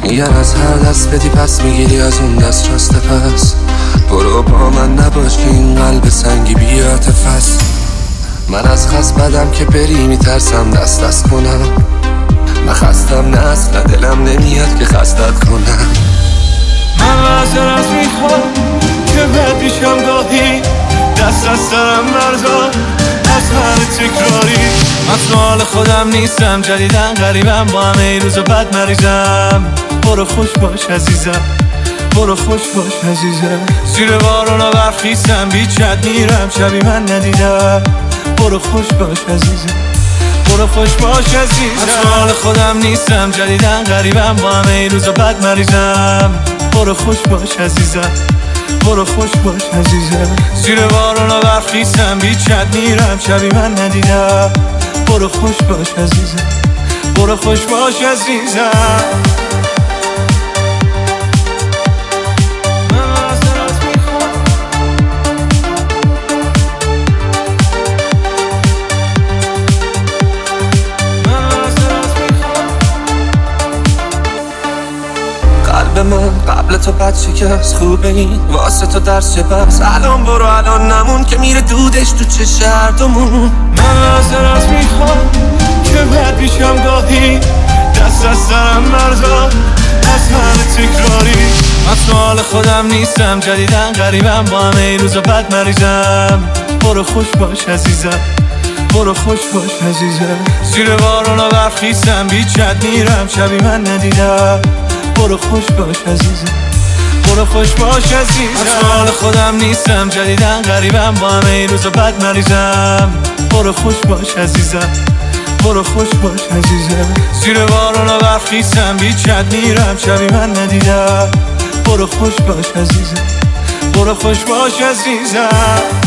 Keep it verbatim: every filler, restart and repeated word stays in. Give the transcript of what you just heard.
میگن از هر دست بدی پس میگیری از اون دست راسته. پس برو با من نباش که این قلب سنگی بی عاطفه است. من از خست بدم که بری میترسم دست دست کنم. من خستم نه اصلا دلم نمیاد که خستت کنم. من معذرت میخوام که بد میشم گاهی، دست از سرم بردار از هر تکراری. من تو حال خودم نیستم، جدیدن غریبم، با همه ای روز بد مریضم. برو خوش باش عزیزم، برو خوش باش عزیزم. زیر بارون و برف خیسم، بیچت میرم شبی من ندیدم. برو خوش باش عزیزم، برو خوش باش عزیزم. من تو حال خودم نیستم، جدیدن غریبم، با همه ای روز بد مریضم. برو خوش باش عزیزم، برو خوش باش عزیزم. زیر بارون و برف خیسم، بیچت میرم شبی من ندیدم. برو خوش باش عزیزم، برو خوش باش عزیزم. من قبل تو بچه که از خوبه این واسه تو درس چه بس. الان برو الان نمون که میره دودش تو چه شرطمون. من معذرت میخوام که بد میشم گاهی، دست از سرم بردار از همه تکراری. من تو حال خودم نیستم، جدیدن غریبم، با همه ای روز بد مریضم. برو خوش باش عزیزم، برو خوش باش عزیزم. زیر بارون و برف خیسم، بیچت میرم شبی من ندیدم. برو خوش باش عزیزم، برو خوش باش عزیزم. من تو حال خودم نیستم، جدیدن غریبم، با همه ای روز بد مریضم. برو خوش باش عزیزم، برو خوش باش عزیزم. زیر بارون و برف خیسم، بیچت میرم شبی من ندیدم. برو خوش باش عزیزم، برو خوش باش عزیزم.